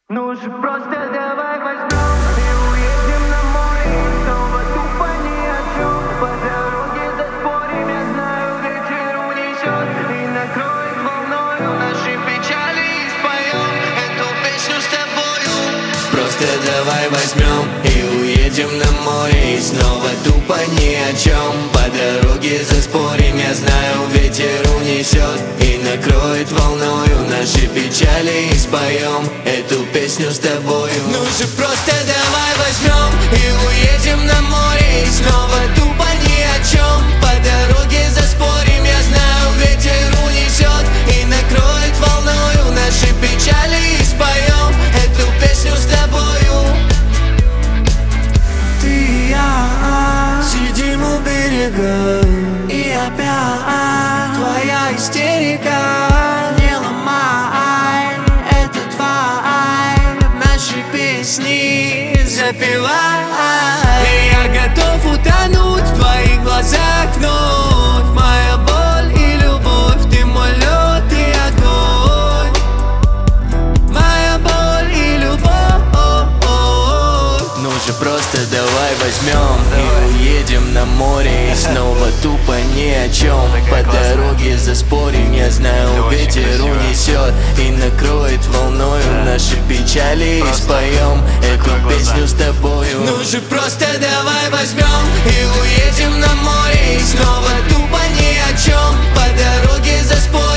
Ну же просто давай возьмем и уедем на море. Снова тупо ни о чем. По дороге заспорим, я знаю, ветер унесет и накроет волною наши печали, и споем эту песню с тобою. Просто давай возьмем и уедем на море. И снова тупо ни о чем. По дороге заспорим, я знаю, ветер унесет и накроет волною наши печали, и споем эту песню с тобою. Ну же просто давай возьмем и уедем на море. И снова тупо ни о чем. По дороге заспорим, я знаю, ветер унесет и накроет волною наши печали, и споем эту песню с тобою. Ты и я сидим у берега, и опять твоя истерика. Не ломай этот вайб, наши песни запевай. И я готов утонуть в твоих глазах вновь. Моя боль и любовь, ты мой лед и огонь. Моя боль и любовь. Ну же просто давай возьмем и уедем на море. И снова тупо ни о чем. По дороге заспорим, я знаю, ветер унесет и накроет волною наши печали, и споем эту песню с тобою. Ну же просто давай возьмем и уедем на море. И снова тупо ни о чем. По дороге заспорим,